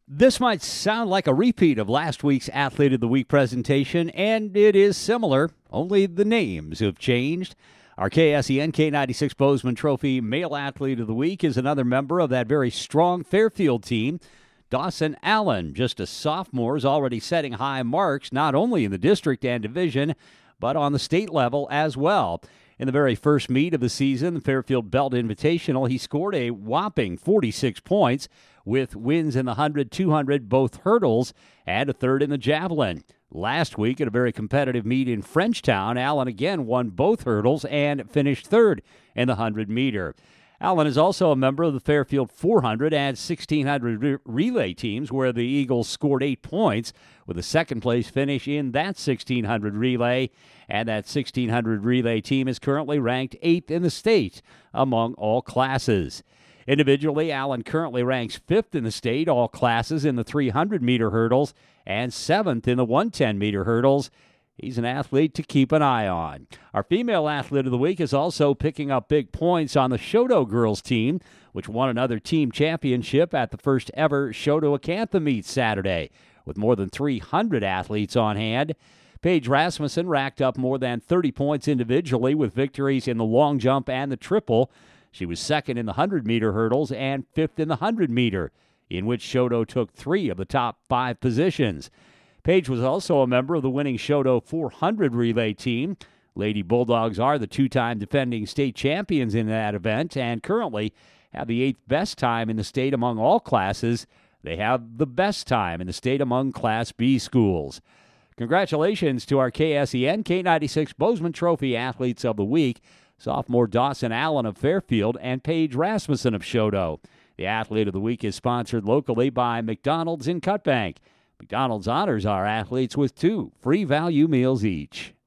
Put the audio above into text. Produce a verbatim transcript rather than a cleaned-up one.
This might sound like a repeat of last week's Athlete of the Week presentation, and it is similar, only the names have changed. Our K S E N K ninety-six Bozeman Trophy Male Athlete of the Week is another member of that very strong Fairfield team, Dawson Allen. Just a sophomore, is already setting high marks, not only in the district and division, but on the state level as well. In the very first meet of the season, the Fairfield Belt Invitational, he scored a whopping forty-six points with wins in the one hundred, two hundred, both hurdles, and a third in the javelin. Last week at a very competitive meet in Frenchtown, Allen again won both hurdles and finished third in the one hundred meter. Allen is also a member of the Fairfield four hundred and sixteen hundred re- relay teams, where the Eagles scored eight points with a second-place finish in that sixteen hundred relay. And that sixteen hundred relay team is currently ranked eighth in the state among all classes. Individually, Allen currently ranks fifth in the state, all classes, in the three hundred meter hurdles and seventh in the one hundred ten meter hurdles. He's an athlete to keep an eye on. Our female athlete of the week is also picking up big points on the Shoto girls team, which won another team championship at the first ever Shoto Acantha meet Saturday, with more than three hundred athletes on hand. Paige Rasmussen racked up more than thirty points individually with victories in the long jump and the triple. She was second in the one hundred meter hurdles and fifth in the one hundred meter, in which Shoto took three of the top five positions. Paige was also a member of the winning Shoto four hundred relay team. Lady Bulldogs are the two-time defending state champions in that event and currently have the eighth best time in the state among all classes. They have the best time in the state among Class B schools. Congratulations to our K S E N K ninety-six Bozeman Trophy Athletes of the Week, sophomore Dawson Allen of Fairfield and Paige Rasmussen of Shoto. The Athlete of the Week is sponsored locally by McDonald's in Cutbank. McDonald's honors our athletes with two free value meals each.